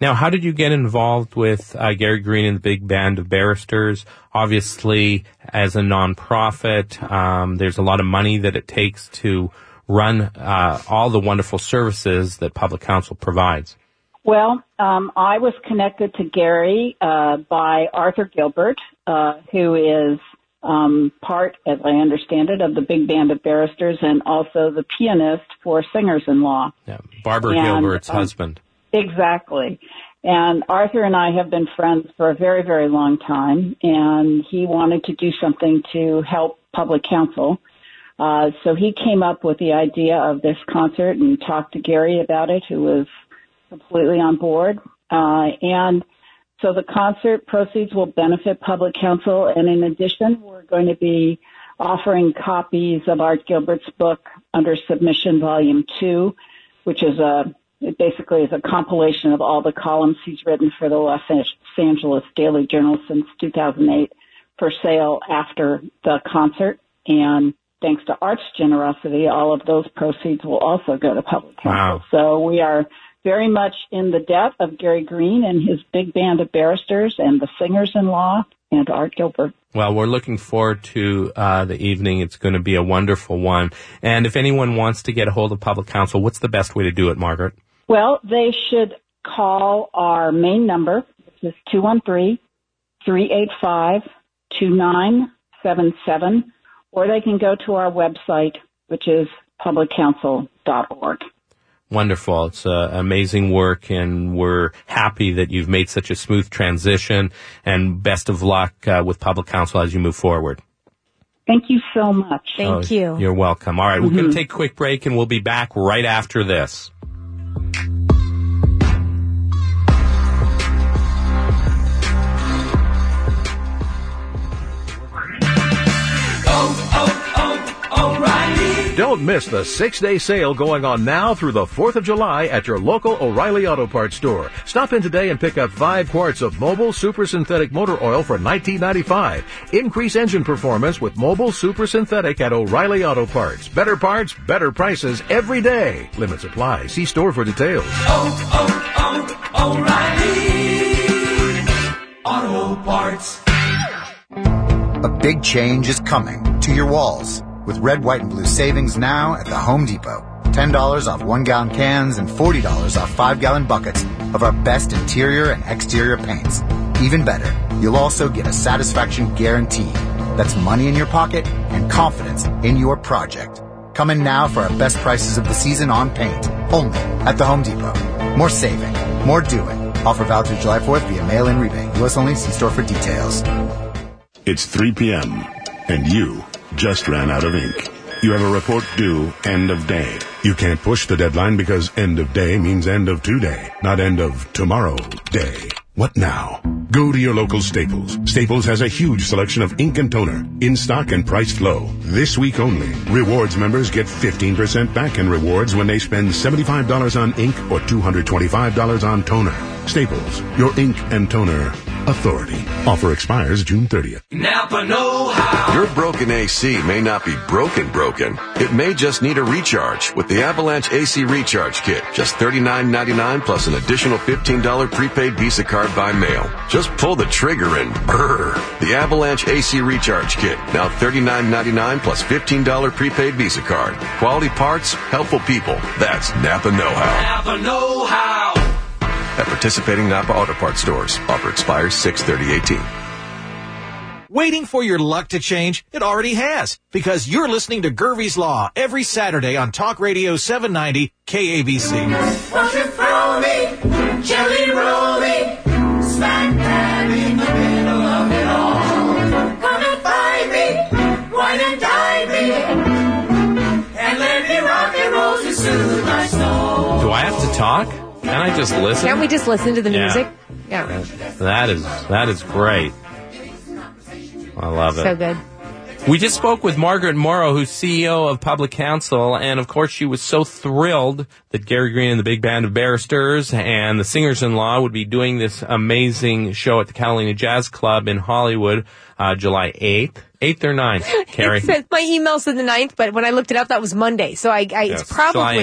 S3: Now, how did you get involved with Gary Green and the Big Band of Barristers? Obviously, as a nonprofit, there's a lot of money that it takes to run all the wonderful services that Public Counsel provides.
S19: Well, I was connected to Gary by Arthur Gilbert, who is part, as I understand it, of the Big Band of Barristers and also the pianist for Singers-in-Law.
S3: Yeah, Barbara Gilbert's husband.
S19: Exactly. And Arthur and I have been friends for a very, very long time, and he wanted to do something to help Public Counsel. So he came up with the idea of this concert and talked to Gary about it, who was completely on board. And so the concert proceeds will benefit Public Counsel. And in addition, we're going to be offering copies of Art Gilbert's book under submission volume 2, which is it basically is a compilation of all the columns he's written for the Los Angeles Daily Journal since 2008 for sale after the concert. And thanks to Art's generosity, all of those proceeds will also go to Public Counsel.
S3: Wow.
S19: So we are very much in the debt of Gary Green and his Big Band of Barristers and the Singers-in-Law and Art Gilbert.
S3: Well, we're looking forward to the evening. It's going to be a wonderful one. And if anyone wants to get a hold of Public Counsel, what's the best way to do it, Margaret?
S19: Well, they should call our main number, which is 213-385-2977, or they can go to our website, which is publiccounsel.org.
S3: Wonderful. It's amazing work, and we're happy that you've made such a smooth transition, and best of luck with Public Counsel as you move forward.
S19: Thank you so much.
S4: Thank you.
S3: You're welcome. All right, we're going to take a quick break, and we'll be back right after this.
S20: Don't miss the 6-day sale going on now through the 4th of July at your local O'Reilly Auto Parts store. Stop in today and pick up 5 quarts of Mobil Super Synthetic Motor Oil for $19.95. Increase engine performance with Mobil Super Synthetic at O'Reilly Auto Parts. Better parts, better prices every day. Limits apply. See store for details.
S6: O'Reilly Auto Parts.
S21: A big change is coming to your walls with red, white, and blue savings now at the Home Depot. $10 off 1-gallon cans and $40 off 5-gallon buckets of our best interior and exterior paints. Even better, you'll also get a satisfaction guarantee. That's money in your pocket and confidence in your project. Come in now for our best prices of the season on paint, only at the Home Depot. More saving, more doing. Offer valid through July 4th via mail-in rebate. U.S. only. See store for details.
S22: It's 3 p.m. and you just ran out of ink. You have a report due end of day. You can't push the deadline because end of day means end of today, not end of tomorrow day. What now? Go to your local Staples. Staples has a huge selection of ink and toner, in stock and priced low. This week only, Rewards members get 15% back in rewards when they spend $75 on ink or $225 on toner. Staples, your ink and toner authority. Offer expires June 30th.
S6: Napa know-how.
S8: Your broken AC may not be broken. It may just need a recharge with the Avalanche AC Recharge Kit. Just $39.99 plus an additional $15 prepaid Visa card by mail. Just pull the trigger and brrr. The Avalanche AC Recharge Kit. Now $39.99 plus $15 prepaid Visa card. Quality parts, helpful people. That's Napa know-how.
S6: Napa know-how.
S8: At participating Napa Auto Parts stores. Offer expires 6/30/18.
S2: Waiting for your luck to change? It already has, because you're listening to Gervie's Law every Saturday on Talk Radio 790 KABC.
S6: Won't you throw me, jelly roll me, smack dab in the middle of it all. Come and find me, wine and dine me, and let me rock and roll to soothe my soul.
S3: Do I have to talk? Can I just listen?
S4: Can't we just listen to the music? Yeah.
S3: That is great. I love it.
S4: So good.
S3: We just spoke with Margaret Morrow, who's CEO of Public Counsel, and of course she was so thrilled that Gary Green and the Big Band of Barristers and the Singers-in-Law would be doing this amazing show at the Catalina Jazz Club in Hollywood, July 8th. 8th or 9th, Carrie?
S4: It says, my email said the 9th, but when I looked it up, that was Monday. So it's probably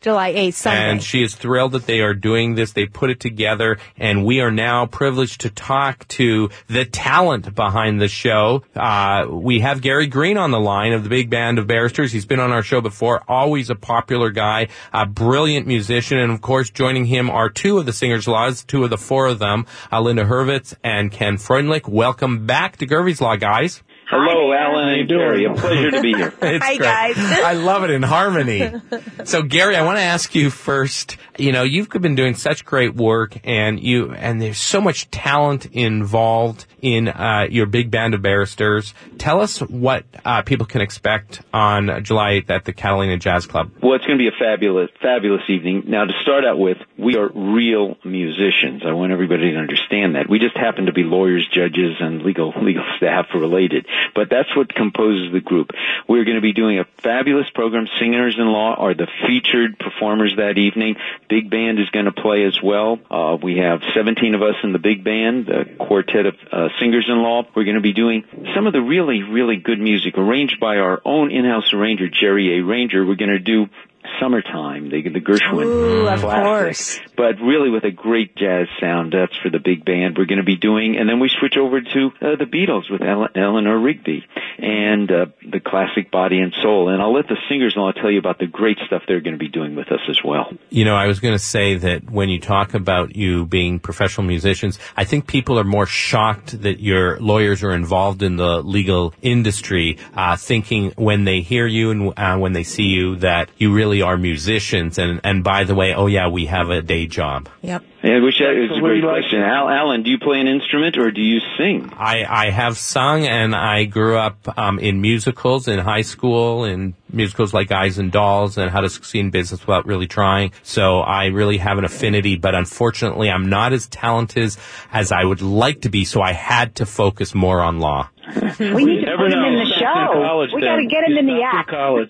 S4: July 8th, Sunday.
S3: And she is thrilled that they are doing this. They put it together, and we are now privileged to talk to the talent behind the show. We have Gary Green on the line of the Big Band of Barristers. He's been on our show before, always a popular guy, a brilliant musician, and of course joining him are two of the Singers Laws, two of the four of them, Linda Hurwitz and Ken Freundlich. Welcome back to Gervie's Law, guys.
S5: Hello, Alan and Gary. A pleasure to be here.
S3: Hi, guys. I love it in harmony. So, Gary, I want to ask you first, you've been doing such great work, and there's so much talent involved in your Big Band of Barristers. Tell us what people can expect on July 8th at the Catalina Jazz Club.
S1: Well, it's going to be a fabulous, fabulous evening. Now, to start out with, we are real musicians. I want everybody to understand that. We just happen to be lawyers, judges, and legal staff related. But that's what composes the group. We're going to be doing a fabulous program. Singers-in-Law are the featured performers that evening. Big band is going to play as well. We have 17 of us in the big band, a quartet of singers-in-law. We're going to be doing some of the really, really good music arranged by our own in-house arranger, Jerry A. Ranger. We're going to do Summertime, the Gershwin
S4: of
S1: classic,
S4: course.
S1: But really with a great jazz sound. That's for the big band. We're going to be doing, and then we switch over to the Beatles with Eleanor Rigby and the classic Body and Soul. And I'll let the singers-in-law tell you about the great stuff they're going to be doing with us as well.
S3: I was going to say that when you talk about you being professional musicians, I think people are more shocked that your lawyers are involved in the legal industry, thinking when they hear you and when they see you that you really are musicians. And by the way, we have a day job.
S4: Yep.
S1: Yeah, which is a great question. Alan, do you play an instrument or do you sing?
S3: I have sung, and I grew up in musicals in high school, in musicals like Guys and Dolls and How to Succeed in Business Without Really Trying. So I really have an affinity, but unfortunately I'm not as talented as I would like to be, so I had to focus more on law.
S7: We need to put him in the show. We got to get him in the act.
S1: College.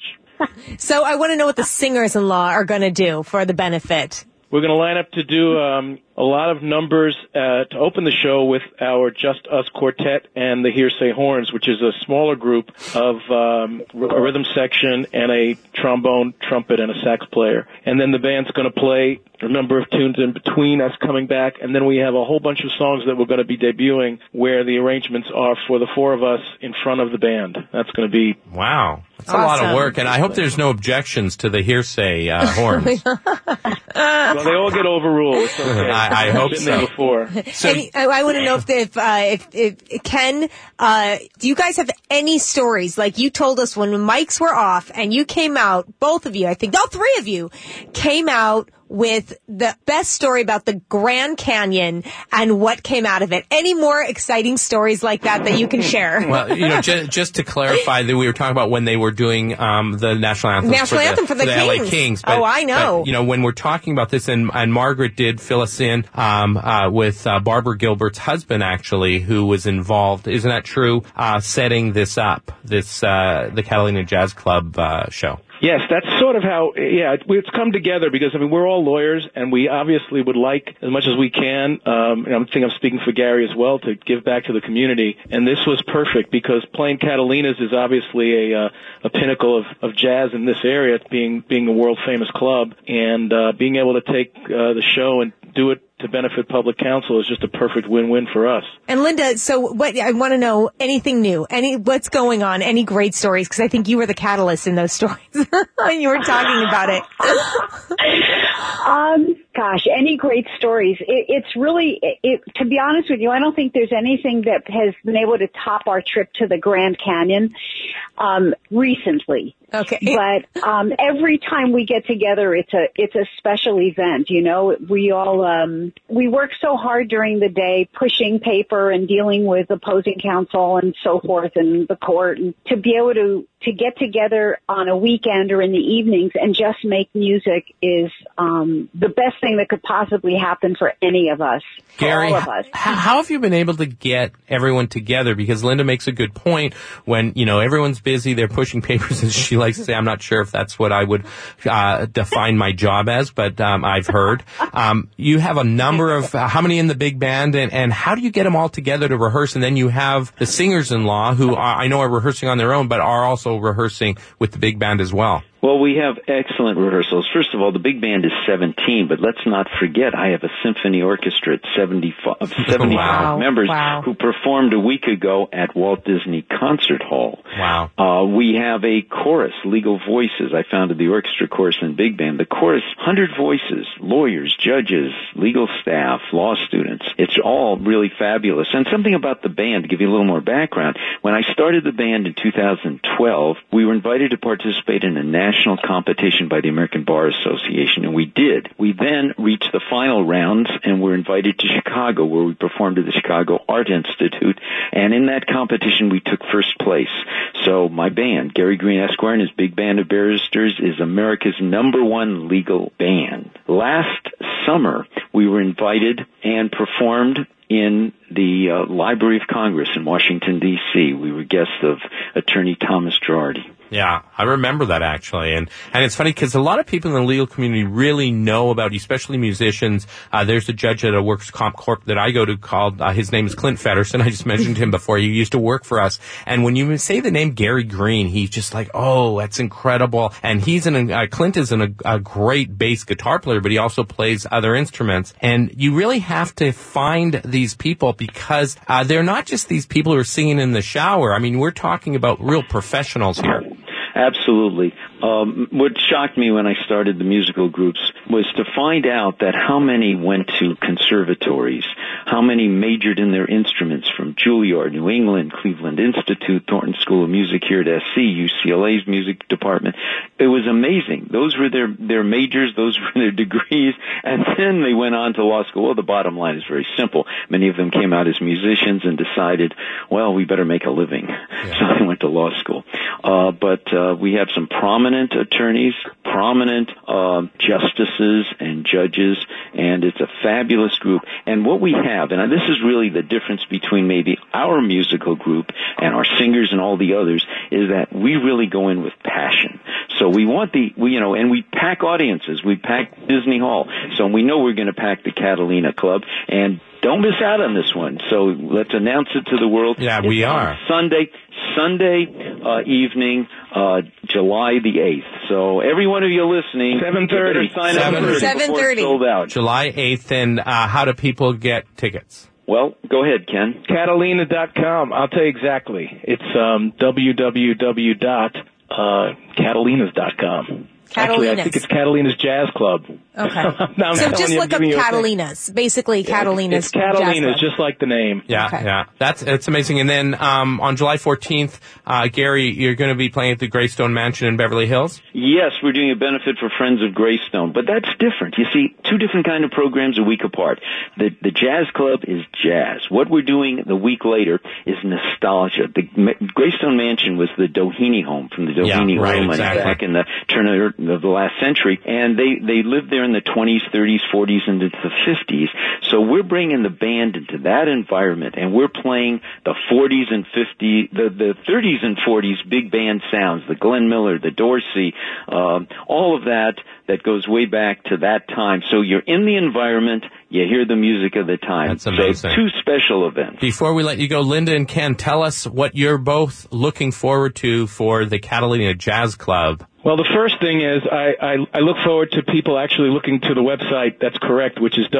S4: So I want to know what the singers-in-law are going to do for the benefit.
S23: We're going to line up to do a lot of numbers to open the show with our Just Us Quartet and the Hearsay Horns, which is a smaller group of a rhythm section and a trombone, trumpet, and a sax player. And then the band's going to play a number of tunes in between us coming back, and then we have a whole bunch of songs that we're going to be debuting where the arrangements are for the four of us in front of the band. That's going to be...
S3: Wow. That's awesome. A lot of work, and I hope there's no objections to the Hearsay Horns.
S23: Well, they all get overruled. It's okay.
S3: I hope so.
S23: Before.
S4: So I want to know if Ken, do you guys have any stories? Like you told us when the mics were off and you came out, both of you, I think, all three of you came out with the best story about the Grand Canyon and what came out of it. Any more exciting stories like that you can share?
S3: Well, just to clarify, that we were talking about when they were doing the national anthem for the
S4: Kings.
S3: LA Kings. But,
S4: I know.
S3: But, when we're talking about this, and Margaret did fill us in with Barbara Gilbert's husband, actually, who was involved. Isn't that true? Setting this up, the Catalina Jazz Club show.
S23: Yes, that's sort of how, it's come together because, we're all lawyers and we obviously would like, as much as we can, and I think I'm speaking for Gary as well, to give back to the community. And this was perfect because playing Catalina's is obviously a pinnacle of jazz in this area, being a world famous club, and being able to take the show and do it to benefit public counsel is just a perfect win-win for us.
S4: And Linda, so I want to know anything new, what's going on, any great stories, because I think you were the catalyst in those stories. You were talking about it.
S7: Gosh, any great stories. It's really, to be honest with you, I don't think there's anything that has been able to top our trip to the Grand Canyon recently.
S4: Okay.
S7: But every time we get together, it's a special event. We all we work so hard during the day, pushing paper and dealing with opposing counsel and so forth, and the court, and to be able to get together on a weekend or in the evenings and just make music is the best thing that could possibly happen for any of us.
S3: Gary,
S7: all of us.
S3: How have you been able to get everyone together? Because Linda makes a good point. When everyone's busy, they're pushing papers, as she likes to say. I'm not sure if that's what I would define my job as, but I've heard. You have a number of how many in the big band, and how do you get them all together to rehearse? And then you have the singers-in-law who I know are rehearsing on their own, but are also rehearsing with the big band as well.
S1: Well, we have excellent rehearsals. First of all, the big band is 17, but let's not forget I have a symphony orchestra at 75 members who performed a week ago at Walt Disney Concert Hall.
S3: Wow.
S1: We have a chorus, Legal Voices. I founded the orchestra chorus and big band. The chorus, 100 voices, lawyers, judges, legal staff, law students. It's all really fabulous. And something about the band, to give you a little more background, when I started the band in 2012, we were invited to participate in a national competition by the American Bar Association, and we did. We then reached the final rounds and were invited to Chicago, where we performed at the Chicago Art Institute, and in that competition we took first place. So my band, Gary Green Esquire and his big band of barristers, is America's #1 legal band. Last summer, we were invited and performed in the Library of Congress in Washington, D.C. We were guests of Attorney Thomas Girardi.
S3: Yeah, I remember that actually. And it's funny because a lot of people in the legal community really know about, especially musicians. There's a judge at a workers' comp corp that I go to called, his name is Clint Feddersen. I just mentioned him before. He used to work for us. And when you say the name Gary Green, he's just like, oh, that's incredible. And Clint is a great bass guitar player, but he also plays other instruments. And you really have to find these people because they're not just these people who are singing in the shower. I mean, we're talking about real professionals here.
S1: Absolutely. What shocked me when I started the musical groups was to find out that how many went to conservatories, how many majored in their instruments from Juilliard, New England, Cleveland Institute, Thornton School of Music here at SC, UCLA's music department. It was amazing. Those were their majors, those were their degrees, and then they went on to law school. Well, the bottom line is very simple. Many of them came out as musicians and decided, well, we better make a living. Yeah. So they went to law school. But we have some prominent attorneys, prominent justices and judges, and it's a fabulous group. And what we have, and this is really the difference between maybe our musical group and our singers and all the others, is that we really go in with passion. So we want and we pack audiences. We pack Disney Hall. So we know we're going to pack the Catalina Club, and don't miss out on this one. So let's announce it to the world.
S3: Yeah, we are.
S1: Sunday evening, July the 8th. So every one of you listening,
S23: 7:30.
S1: Sign up
S4: 7:30.
S1: Sold out.
S3: July 8th, and how do people get tickets?
S1: Well, go ahead, Ken.
S23: Catalina.com. I'll tell you exactly. It's www.catalinas.com. Actually, I think it's Catalina's Jazz Club.
S4: Okay. So just look up Catalina's. Basically, Catalina's.
S23: It's Catalina's,
S4: Jazz Club.
S23: Just like the name.
S3: Yeah,
S4: okay.
S3: Yeah. It's amazing. And then on July 14th, Gary, you're going to be playing at the Greystone Mansion in Beverly Hills?
S1: Yes, we're doing a benefit for Friends of Greystone, but that's different. You see, two different kind of programs a week apart. The Jazz Club is jazz. What we're doing the week later is nostalgia. The Greystone Mansion was the Doheny home from the Doheny Woman back in the turn of the last century, and they lived there in the 20s, 30s, 40s, and into the 50s. So we're bringing the band into that environment, and we're playing the 40s and 50s, the 30s and 40s big band sounds, the Glenn Miller, the Dorsey, all of that goes way back to that time. So you're in the environment, you hear the music of the time.
S3: That's amazing.
S1: So two special events.
S3: Before we let you go, Linda and Ken, tell us what you're both looking forward to for the Catalina Jazz Club.
S23: Well, the first thing is I look forward to people actually looking to the website that's correct, which is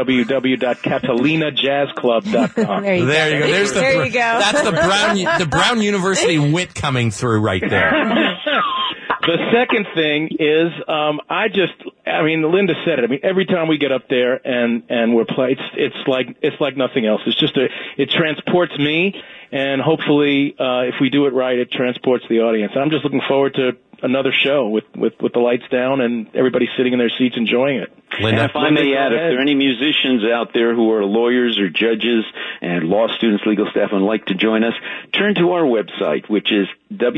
S23: www.catalinajazzclub.com.
S4: There you go.
S3: There you go. That's the Brown University wit coming through right there.
S23: The second thing is, Linda said it. I mean, every time we get up there and we're playing, it's like nothing else. It's just it transports me, and hopefully, if we do it right, it transports the audience. I'm just looking forward to another show with the lights down and everybody sitting in their seats enjoying it.
S3: Linda,
S1: and if I may add, if there are any musicians out there who are lawyers or judges and law students, legal staff, and would like to join us, turn to our website, which is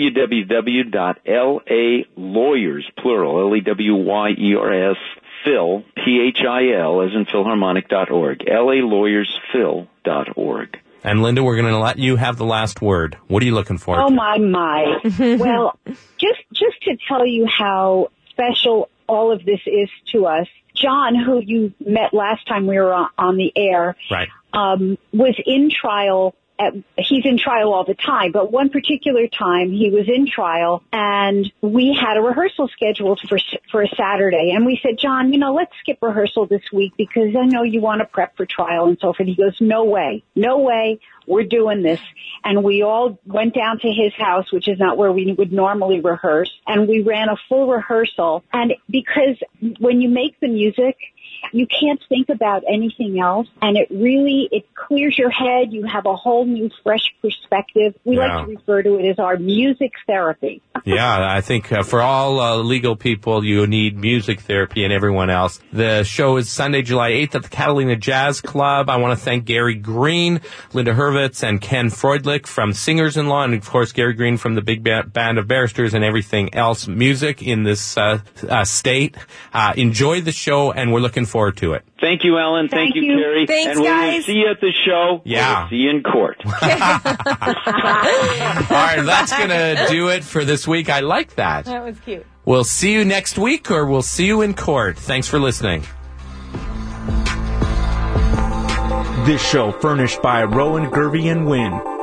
S1: www.lawyers, plural, LAWYERS, Phil, PHIL, as in Philharmonic.org, LALawyersPhil.org.
S3: And Linda, we're going to let you have the last word. What are you looking for?
S7: Oh, my. Well, just to tell you how special all of this is to us, John, who you met last time we were on the air,
S3: right,
S7: was in trial he's in trial all the time, but one particular time he was in trial and we had a rehearsal scheduled for a Saturday. And we said, John, let's skip rehearsal this week because I know you want to prep for trial and so forth. He goes, no way. We're doing this. And we all went down to his house, which is not where we would normally rehearse. And we ran a full rehearsal. And because when you make the music, you can't think about anything else, and it clears your head. You have a whole new, fresh perspective. We like to refer to it as our music therapy.
S3: Yeah, I think for all legal people, you need music therapy and everyone else. The show is Sunday, July 8th at the Catalina Jazz Club. I want to thank Gary Green, Linda Hurwitz, and Ken Freudlich from Singers-in-Law, and of course Gary Green from the Big Band of Barristers and everything else music in this state. Enjoy the show, and we're looking forward to it.
S1: Thank you, Ellen. Thank you, Carrie.
S4: Thanks,
S1: and
S4: guys.
S1: We'll see you at the show.
S3: Yeah.
S1: We'll see you in court.
S3: All right, that's going to do it for this week. I like that.
S4: That was cute.
S3: We'll see you next week, or we'll see you in court. Thanks for listening.
S9: This show furnished by Rowan, Gervey, and Wynn.